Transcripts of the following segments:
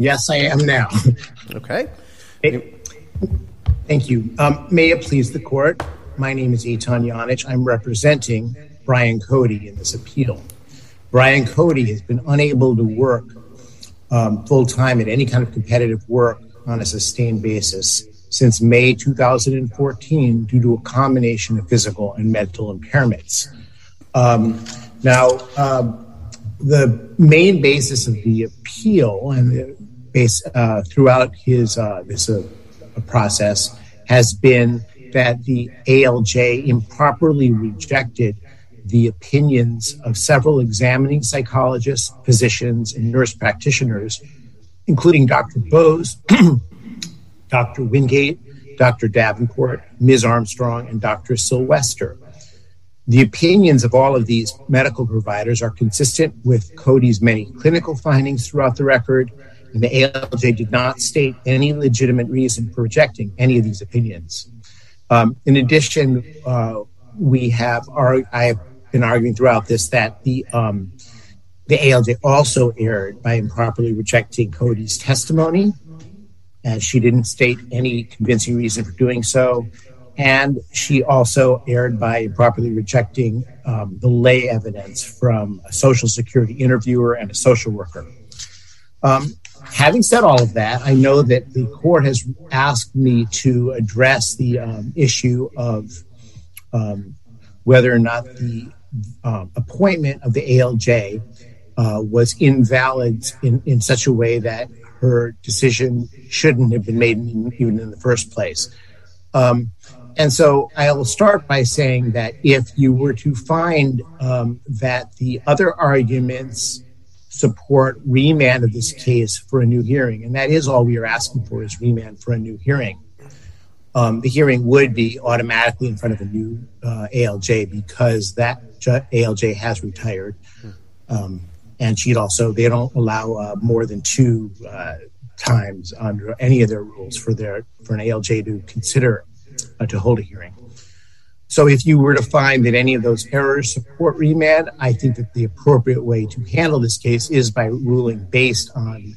Yes, I am now. Okay. Thank you. May it please the court, my name is Eitan Janich. I'm representing Brian Cody in this appeal. Brian Cody has been unable to work full-time at any kind of competitive work on a sustained basis since May 2014 due to a combination of physical and mental impairments. The main basis of the appeal and the base throughout his process has been that the ALJ improperly rejected the opinions of several examining psychologists, physicians, and nurse practitioners, including Dr. Bose, Dr. Wingate, Dr. Davenport, Ms. Armstrong, and Dr. Sylvester. The opinions of all of these medical providers are consistent with Cody's many clinical findings throughout the record, and the ALJ did not state any legitimate reason for rejecting any of these opinions. In addition, I have been arguing throughout this that the ALJ also erred by improperly rejecting Cody's testimony, as she didn't state any convincing reason for doing so. And she also erred by improperly rejecting the lay evidence from a Social Security interviewer and a social worker. Having said all of that, I know that the court has asked me to address the issue of whether or not the appointment of the ALJ was invalid in such a way that her decision shouldn't have been made even in the first place. And so I will start by saying that if you were to find that the other arguments support remand of this case for a new hearing, and that is all we are asking for is remand for a new hearing, the hearing would be automatically in front of a new ALJ because that ALJ has retired. And they don't allow more than two times under any of their rules for an ALJ to consider to hold a hearing. So if you were to find that any of those errors support remand, I think that the appropriate way to handle this case is by ruling based on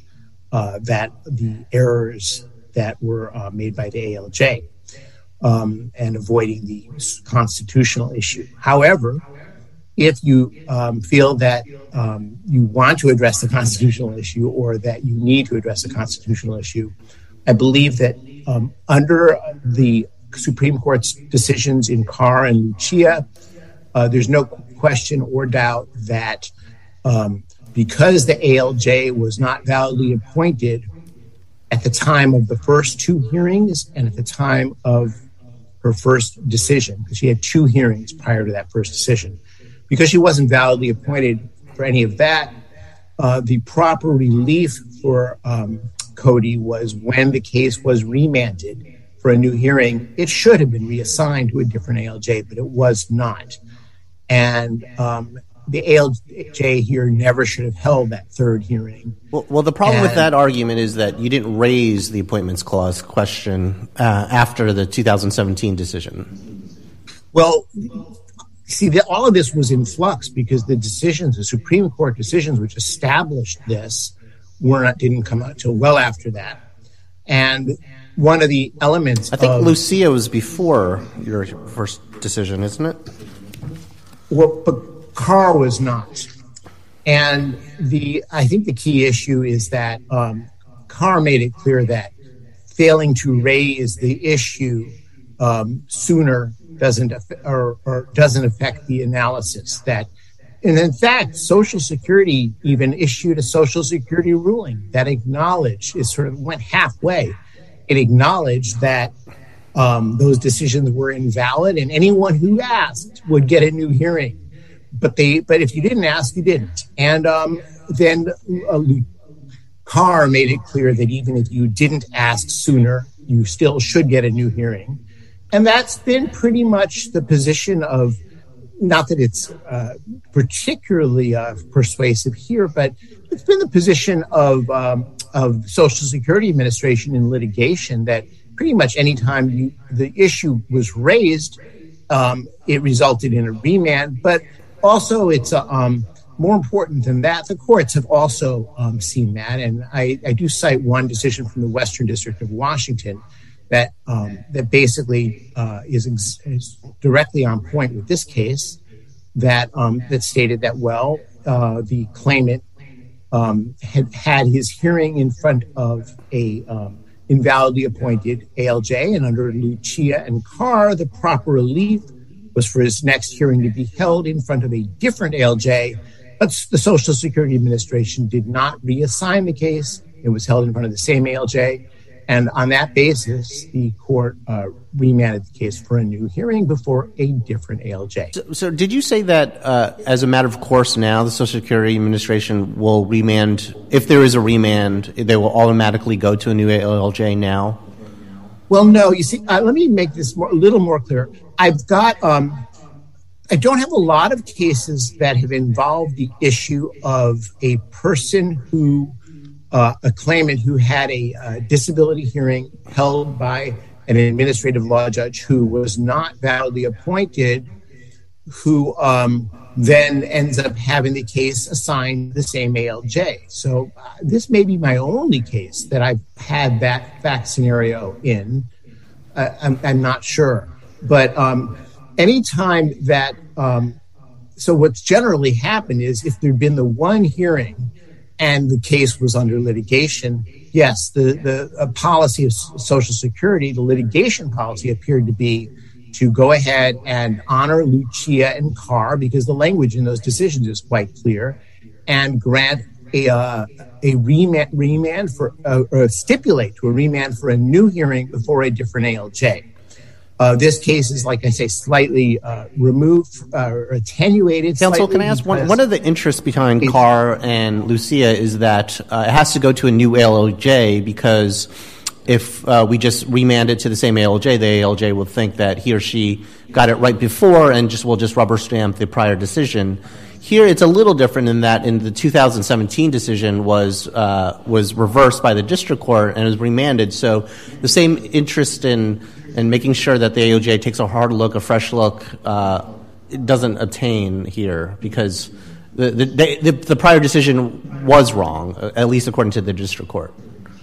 the errors that were made by the ALJ and avoiding the constitutional issue. However, if you feel that you want to address the constitutional issue or that you need to address the constitutional issue, I believe that under the Supreme Court's decisions in Carr and Lucia, there's no question or doubt that because the ALJ was not validly appointed at the time of the first two hearings and at the time of her first decision, because she had two hearings prior to that first decision, because she wasn't validly appointed for any of that, the proper relief for Cody was when the case was remanded for a new hearing. It should have been reassigned to a different ALJ, but it was not. And the ALJ here never should have held that third hearing. Well, the problem with that argument is that you didn't raise the appointments clause question after the 2017 decision. Well, see, all of this was in flux because the Supreme Court decisions which established this didn't come out until well after that. And one of the elements I think Lucia was before your first decision, isn't it? Well, but Carr was not. And I think the key issue is that Carr made it clear that failing to raise the issue sooner doesn't affect the analysis. And in fact, Social Security even issued a Social Security ruling that went halfway. It acknowledged that those decisions were invalid and anyone who asked would get a new hearing. But if you didn't ask, you didn't. And then Carr made it clear that even if you didn't ask sooner, you still should get a new hearing. And that's been pretty much the position of, not that it's particularly persuasive here, but it's been the position of Social Security Administration in litigation that pretty much any time the issue was raised, it resulted in a remand. But also it's more important than that, the courts have also seen that, and I do cite one decision from the Western District of Washington that basically is directly on point with this case, that stated that the claimant had his hearing in front of a invalidly appointed ALJ, and under Lucia and Carr, the proper relief was for his next hearing to be held in front of a different ALJ, but the Social Security Administration did not reassign the case. It was held in front of the same ALJ, and on that basis, the court remanded the case for a new hearing before a different ALJ. So did you say that as a matter of course now, the Social Security Administration will remand, if there is a remand, they will automatically go to a new ALJ now? Well, no. You see, let me make this a little more clear. I've got, I don't have a lot of cases that have involved the issue of a person who, a claimant who had a disability hearing held by an administrative law judge who was not validly appointed, who then ends up having the case assigned to the same ALJ. So this may be my only case that I've had that fact scenario in. I'm not sure. But anytime that, so what's generally happened is if there'd been the one hearing and the case was under litigation, yes, the policy of Social Security, the litigation policy appeared to be to go ahead and honor Lucia and Carr, because the language in those decisions is quite clear, and grant a remand for, or stipulate to a remand for a new hearing before a different ALJ. This case is, like I say, slightly removed or attenuated. Counsel, can I ask, one of the interests behind Carr and Lucia is that it has to go to a new ALJ, because if we just remand it to the same ALJ, the ALJ will think that he or she got it right before and will just rubber stamp the prior decision. Here, it's a little different in that in the 2017 decision was reversed by the district court and was remanded. So the same interest in making sure that the ALJ takes a hard look, a fresh look, it doesn't obtain here, because the prior decision was wrong, at least according to the district court.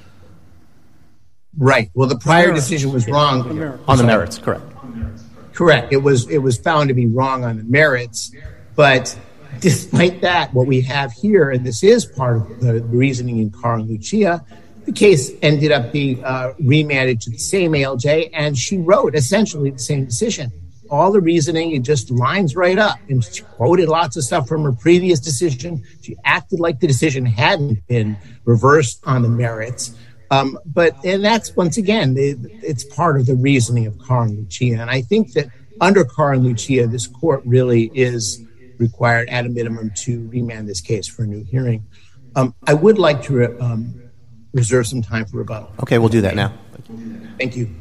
Right. Well, the prior decision was wrong on the merits. Correct. Correct. It was found to be wrong on the merits, but despite that, what we have here, and this is part of the reasoning in Carr and Lucia, the case ended up being remanded to the same ALJ, and she wrote essentially the same decision. All the reasoning, it just lines right up, and she quoted lots of stuff from her previous decision. She acted like the decision hadn't been reversed on the merits. And that's, once again, it's part of the reasoning of Carr and Lucia. And I think that under Carr and Lucia, this court really is required at a minimum to remand this case for a new hearing. I would like to reserve some time for rebuttal. Okay, we'll do that now. Thank you.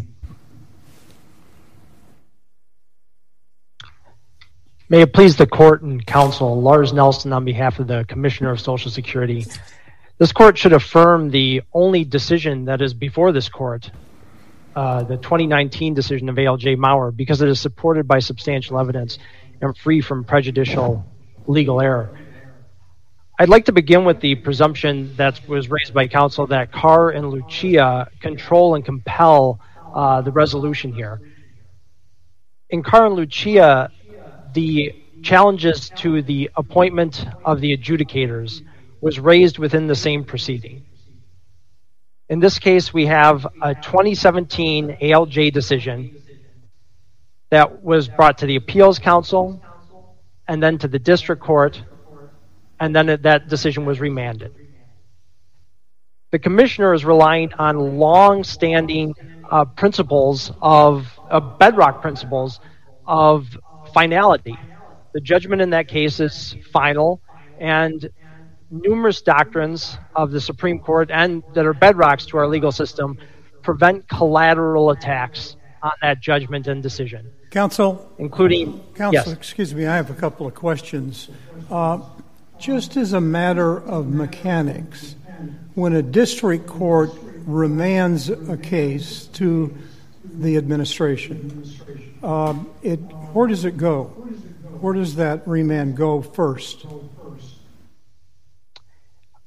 May it please the court and counsel, Lars Nelson on behalf of the Commissioner of Social Security. This court should affirm the only decision that is before this court, the 2019 decision of ALJ Maurer, because it is supported by substantial evidence and free from prejudicial legal error. I'd like to begin with the presumption that was raised by counsel that Carr and Lucia control and compel the resolution here. In Carr and Lucia, the challenges to the appointment of the adjudicators was raised within the same proceeding. In this case, we have a 2017 ALJ decision that was brought to the Appeals Council and then to the District Court, and then that decision was remanded. The Commissioner is relying on long-standing principles of bedrock principles of finality. The judgment in that case is final, and numerous doctrines of the Supreme Court and that are bedrocks to our legal system prevent collateral attacks on that judgment and decision. Counsel, Yes. Excuse me, I have a couple of questions. Just as a matter of mechanics, when a district court remands a case to the administration, where does it go? Where does that remand go first?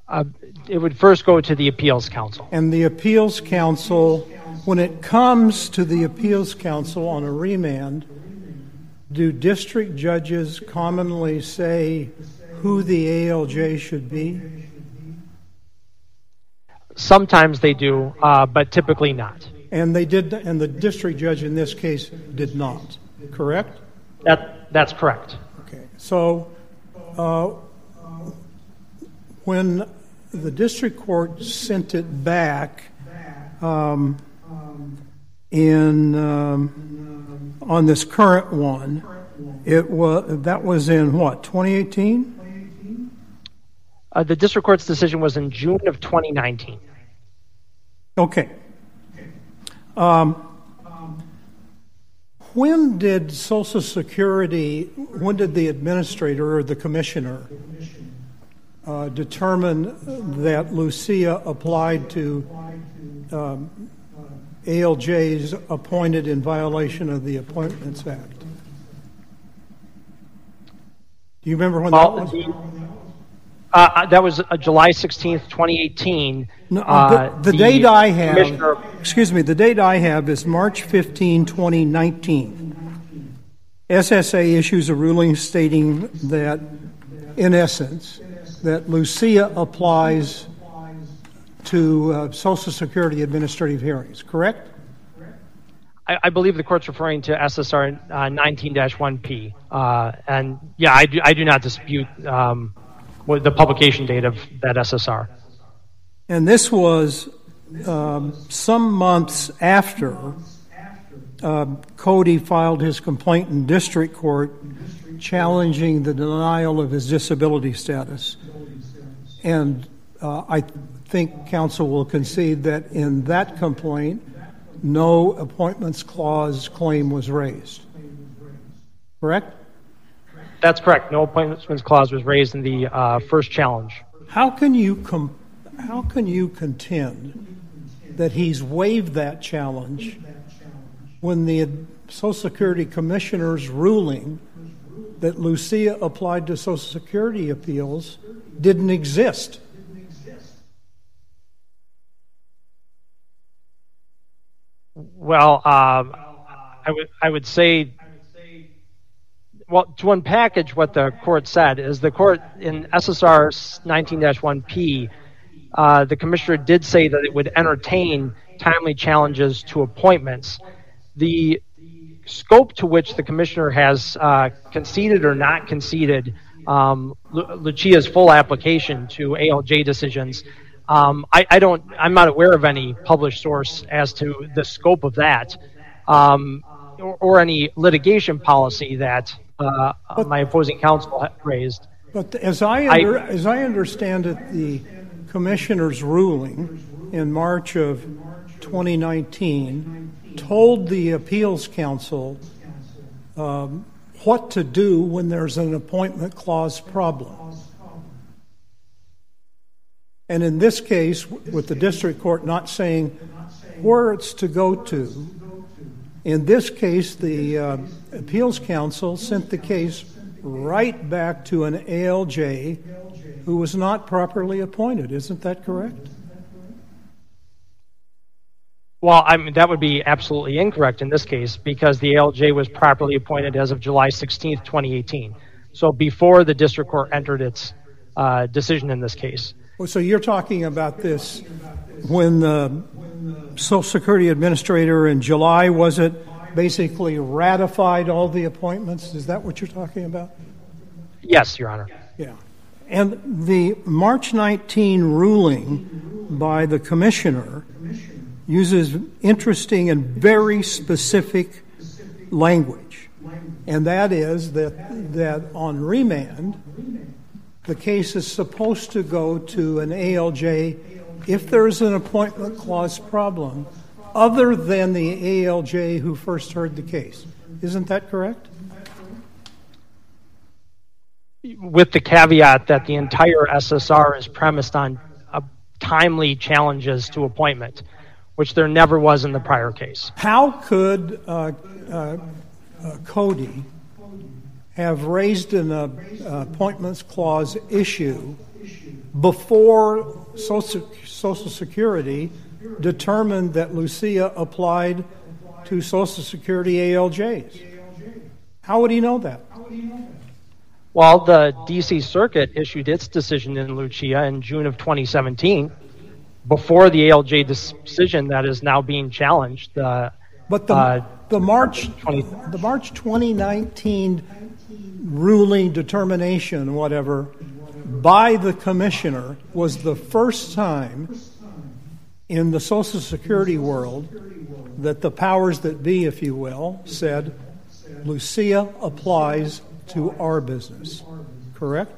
It would first go to the Appeals Council. And the Appeals Council, when it comes to the Appeals Council on a remand, do district judges commonly say who the ALJ should be? Sometimes they do, but typically not. And they did, and the district judge in this case did not, correct? That's correct. Okay. So when the district court sent it back on this current one, that was in what, 2018? The district court's decision was in June of 2019. Okay. When did Social Security, when did the administrator or the commissioner determine that Lucia applied to ALJs appointed in violation of the Appointments Act? Do you remember when that was? That was July 16th, 2018. No, the date I have, the date I have is March 15, 2019. SSA issues a ruling stating that, in essence, that Lucia applies to Social Security administrative hearings, correct? I believe the court's referring to SSR 19-1P. And yeah, I do not dispute the publication date of that SSR. And this was some months after Cody filed his complaint in district court challenging the denial of his disability status. And I think counsel will concede that in that complaint, no Appointments Clause claim was raised. Correct? That's correct. No Appointments Clause was raised in the first challenge. How can you contend that he's waived that challenge when the Social Security Commissioner's ruling that Lucia applied to Social Security appeals didn't exist? Well, I would say, well, to unpackage what the court said is the court in SSR 19-1P, the commissioner did say that it would entertain timely challenges to appointments. The scope to which the commissioner has conceded or not conceded Lucia's full application to ALJ decisions, I'm not aware of any published source as to the scope of that, or any litigation policy that my opposing counsel raised. But as I understand it, the commissioner's ruling in March of 2019 told the appeals council what to do when there's an Appointment Clause problem. And in this case, with the district court not saying where it's to go to, in this case, the appeals council sent the case right back to an ALJ who was not properly appointed. Isn't that correct? Well, that would be absolutely incorrect in this case because the ALJ was properly appointed as of July 16th, 2018. So before the district court entered its decision in this case. So you're talking about this when the Social Security Administrator in July, was it, basically ratified all the appointments? Is that what you're talking about? Yes, Your Honor. Yeah. And the March 19 ruling by the commissioner uses interesting and very specific language. And that is that on remand, the case is supposed to go to an ALJ if there's an Appointment Clause problem other than the ALJ who first heard the case. Isn't that correct? With the caveat that the entire SSR is premised on timely challenges to appointment, which there never was in the prior case. How could Cody have raised an Appointments Clause issue before Social Security determined that Lucia applied to Social Security ALJs? How would he know that? Well, the D.C. Circuit issued its decision in Lucia in June of 2017, before the ALJ decision that is now being challenged. But the March 2019 ruling determination, whatever, by the commissioner was the first time in the Social Security world that the powers that be, if you will, said Lucia applies to our business. Correct?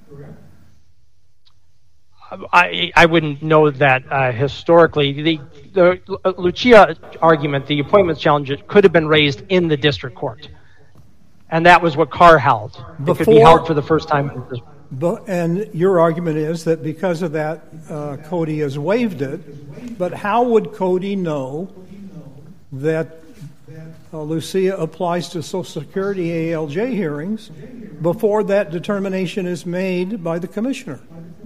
I wouldn't know that historically. The Lucia argument, the appointments challenge, could have been raised in the district court. And that was what Carr held. It could be held for the first time. And your argument is that because of that, Cody has waived it. But how would Cody know that Lucia applies to Social Security ALJ hearings before that determination is made by the commissioner?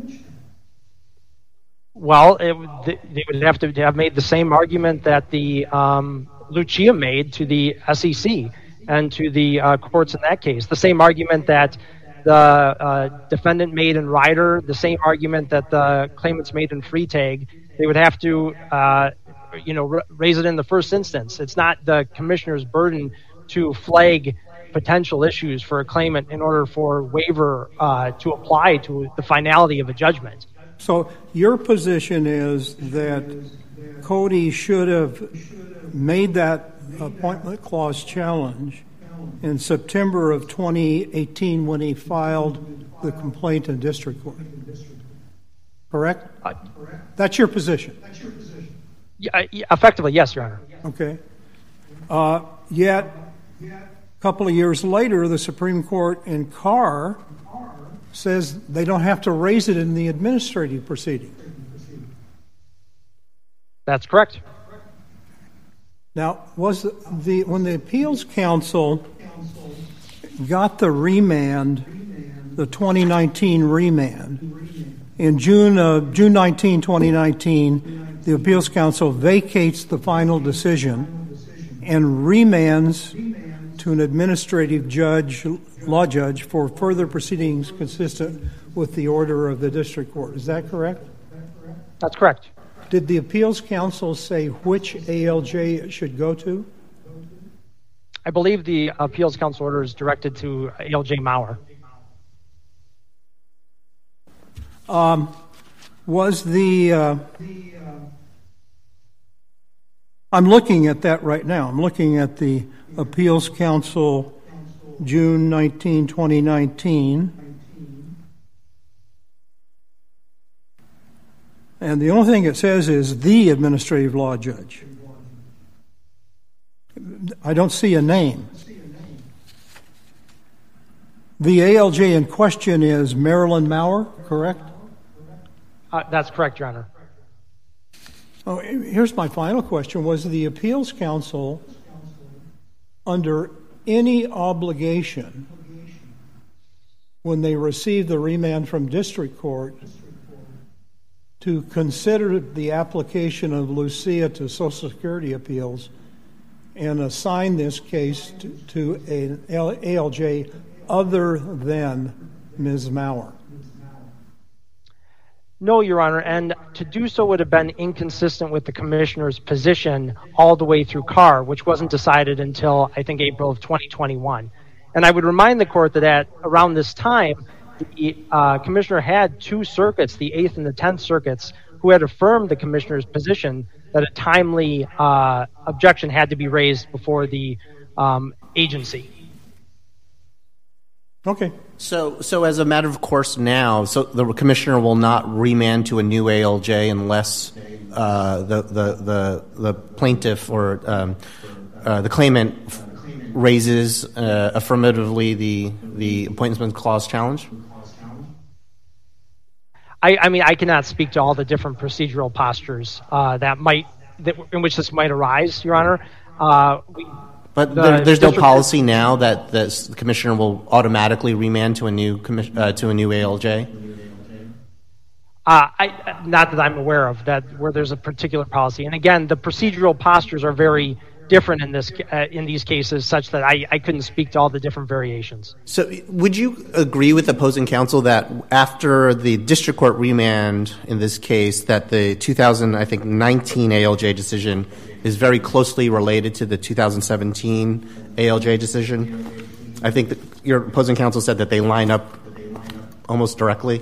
Well, they would have to have made the same argument that the Lucia made to the SEC and to the courts in that case. The same argument that the defendant made in Ryder, the same argument that the claimants made in Freetag. They would have to raise it in the first instance. It's not the commissioner's burden to flag potential issues for a claimant in order for waiver to apply to the finality of a judgment. So your position is that Cody should have made that appointment clause challenge in September of 2018 when he filed the complaint in district court. Correct? That's your position? Yeah, effectively, yes, Your Honor. Okay. Yet, a couple of years later, the Supreme Court in Carr says they don't have to raise it in the administrative proceeding. That's correct. Now, when the Appeals Council got the remand, the 2019 remand, in June 19, 2019, the Appeals Council vacates the final decision and remands to an administrative law judge for further proceedings consistent with the order of the district court. Is that correct? That's correct. Did the Appeals Council say which ALJ it should go to? I believe the Appeals Council order is directed to ALJ Maurer. I'm looking at that right now. I'm looking at the Appeals Council June 19, 2019. And the only thing it says is the administrative law judge. I don't see a name. The ALJ in question is Marilyn Maurer, correct? That's correct, Your Honor. Oh, here's my final question. Was the Appeals Council under any obligation when they received the remand from district court to consider the application of Lucia to Social Security appeals and assign this case to an ALJ other than Ms. Maurer? No, Your Honor, and to do so would have been inconsistent with the commissioner's position all the way through Carr, which wasn't decided until, I think, April of 2021. And I would remind the court that at around this time, the commissioner had two circuits, the 8th and the 10th circuits, who had affirmed the commissioner's position that a timely objection had to be raised before the agency. Okay. So as a matter of course now, so the commissioner will not remand to a new ALJ unless the plaintiff or the claimant raises affirmatively the appointment clause challenge? I mean, I cannot speak to all the different procedural postures in which this might arise, Your Honor. But there's no policy now that the commissioner will automatically remand to a new ALJ? Not that I'm aware of that where there's a particular policy. And again, the procedural postures are very different in these cases, such that I couldn't speak to all the different variations. So would you agree with opposing counsel that after the district court remand in this case, that the 2019 ALJ decision is very closely related to the 2017 ALJ decision? I think that your opposing counsel said that they line up almost directly.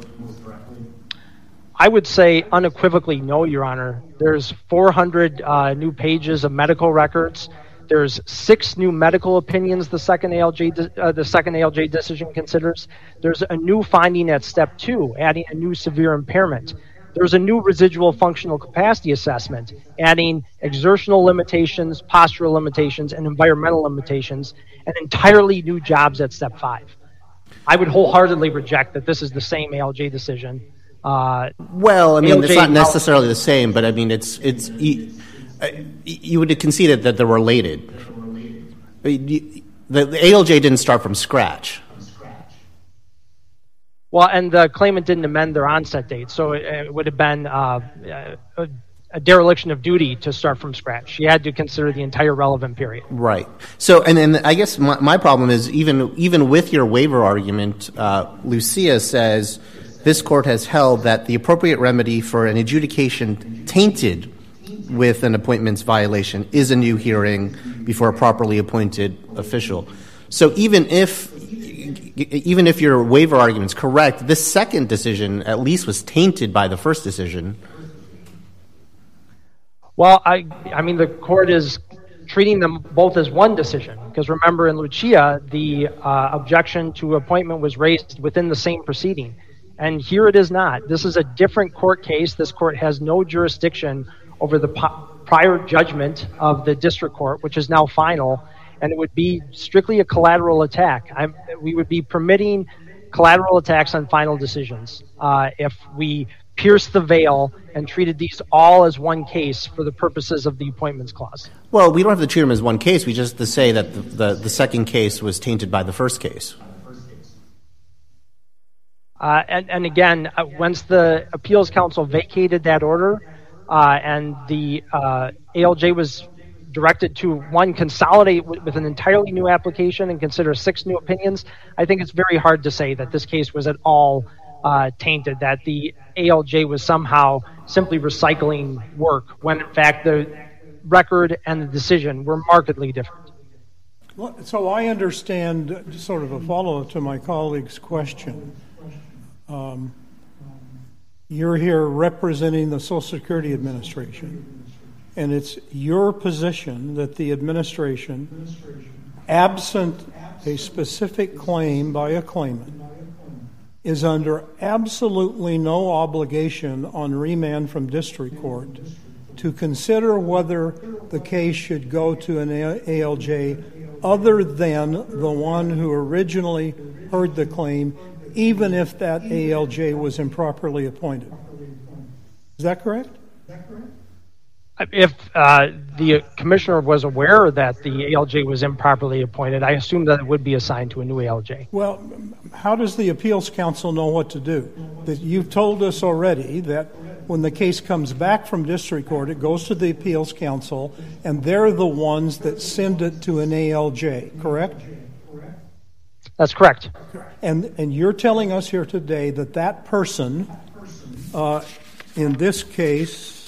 I would say unequivocally no, Your Honor. There's 400 new pages of medical records. There's 6 new medical opinions the second ALJ decision considers. There's a new finding at step 2, adding a new severe impairment. There's a new residual functional capacity assessment, adding exertional limitations, postural limitations, and environmental limitations, and entirely new jobs at step 5. I would wholeheartedly reject that this is the same ALJ decision. Well, I mean, ALJ, it's not necessarily the same, but I mean, you would concede that they're related. The ALJ didn't start from scratch. Well, and the claimant didn't amend their onset date, so it would have been a dereliction of duty to start from scratch. She had to consider the entire relevant period. Right. So, and then I guess my problem is even with your waiver argument, Lucia says this court has held that the appropriate remedy for an adjudication tainted with an appointments violation is a new hearing before a properly appointed official. So even if your waiver argument's correct, this second decision at least was tainted by the first decision. Well, I mean, the court is treating them both as one decision, because remember in Lucia, the objection to appointment was raised within the same proceeding. And here it is not. This is a different court case. This court has no jurisdiction over the prior judgment of the district court, which is now final, and it would be strictly a collateral attack. We would be permitting collateral attacks on final decisions if we pierced the veil and treated these all as one case for the purposes of the appointments clause. Well, we don't have to treat them as one case. We just have to say that the second case was tainted by the first case. And again, once the appeals council vacated that order and the ALJ was directed to, one, consolidate with an entirely new application and consider 6 new opinions, I think it's very hard to say that this case was at all tainted, that the ALJ was somehow simply recycling work, when in fact the record and the decision were markedly different. Well, so I understand, sort of a follow-up to my colleague's question. You're here representing the Social Security Administration, and it's your position that the administration, absent a specific claim by a claimant, is under absolutely no obligation on remand from district court to consider whether the case should go to an ALJ other than the one who originally heard the claim, even if that ALJ was improperly appointed. Is that correct? If the commissioner was aware that the ALJ was improperly appointed, I assume that it would be assigned to a new ALJ. Well, how does the appeals council know what to do? That you've told us already that when the case comes back from district court, it goes to the appeals council, and they're the ones that send it to an ALJ, correct? That's correct. And you're telling us here today that that person, in this case,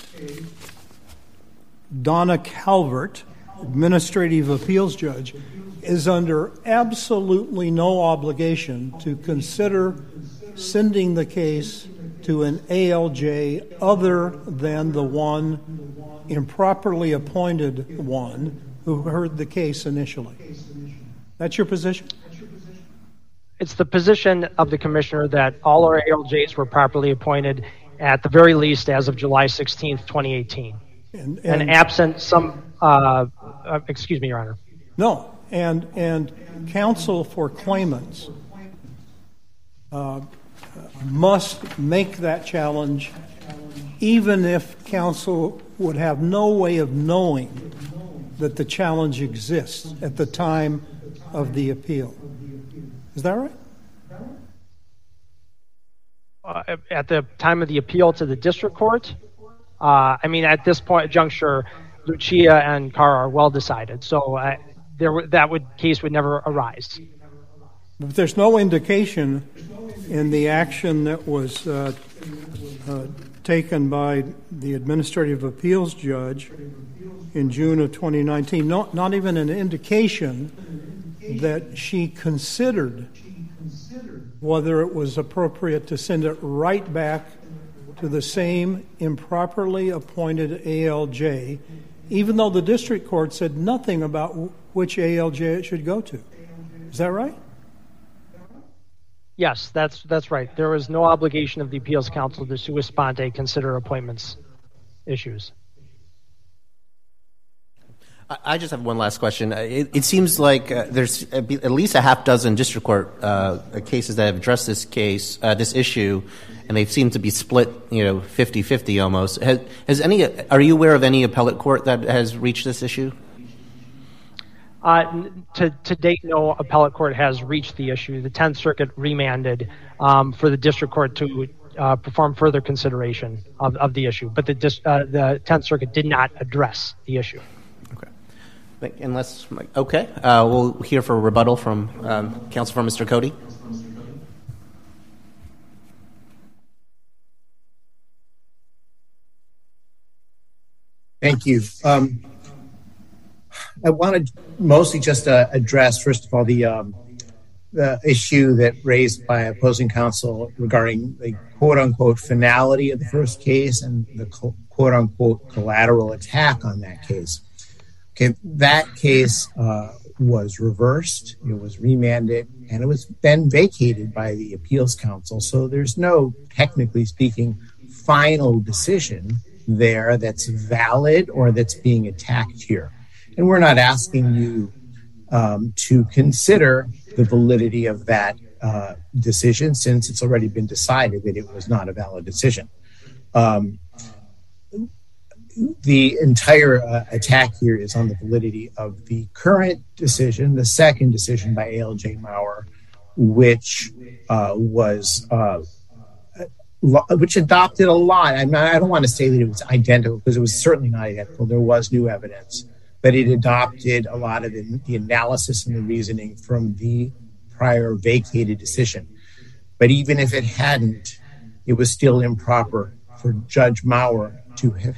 Donna Calvert, administrative appeals judge, is under absolutely no obligation to consider sending the case to an ALJ other than the one improperly appointed one who heard the case initially. That's your position? It's the position of the commissioner that all our ALJs were properly appointed at the very least as of July 16th, 2018. And absent some, excuse me, Your Honor. No, and counsel for claimants must make that challenge even if counsel would have no way of knowing that the challenge exists at the time of the appeal. Is that right? at the time of the appeal to the district court, at this point juncture, Lucia and Carr are well decided. So case would never arise. But there's no indication in the action that was taken by the administrative appeals judge in June of 2019, not even an indication that she considered whether it was appropriate to send it right back to the same improperly appointed ALJ, even though the district court said nothing about which ALJ it should go to. Is that right? Yes, that's right. There was no obligation of the appeals council to sua sponte consider appointments issues. I just have one last question. It seems like there's at least a half dozen district court cases that have addressed this issue, and they seem to be split, 50-50 almost. Are you aware of any appellate court that has reached this issue? To date, no appellate court has reached the issue. The 10th Circuit remanded for the district court to perform further consideration of the issue, but the 10th Circuit did not address the issue. Okay. We'll hear for a rebuttal from counsel for Mr. Cody. Thank you. I wanted mostly just to address, first of all, the issue that raised by opposing counsel regarding the quote-unquote finality of the first case and the quote-unquote collateral attack on that case. Okay, that case was reversed, it was remanded, and it was then vacated by the appeals council. So there's no, technically speaking, final decision there that's valid or that's being attacked here. And we're not asking you to consider the validity of that decision, since it's already been decided that it was not a valid decision. The entire attack here is on the validity of the current decision, the second decision by ALJ Maurer, which adopted a lot. I don't want to say that it was identical, because it was certainly not identical. There was new evidence, but it adopted a lot of the analysis and the reasoning from the prior vacated decision. But even if it hadn't, it was still improper for Judge Maurer to have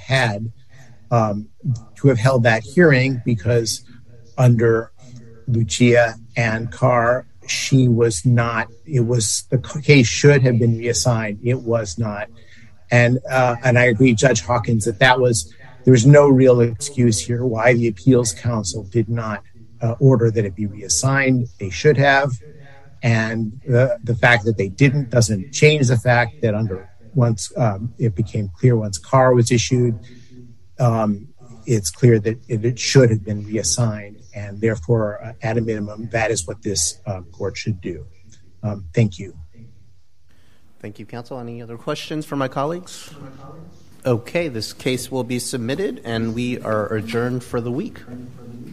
held that hearing, because under Lucia and Carr, the case should have been reassigned. It was not. And I agree, Judge Hawkins, that there was no real excuse here why the appeals council did not order that it be reassigned. They should have. And the fact that they didn't doesn't change the fact that once it became clear, once Carr was issued, it's clear that it should have been reassigned. And therefore, at a minimum, that is what this court should do. Thank you. Thank you, counsel. Any other questions from my colleagues? Okay, this case will be submitted, and we are adjourned for the week.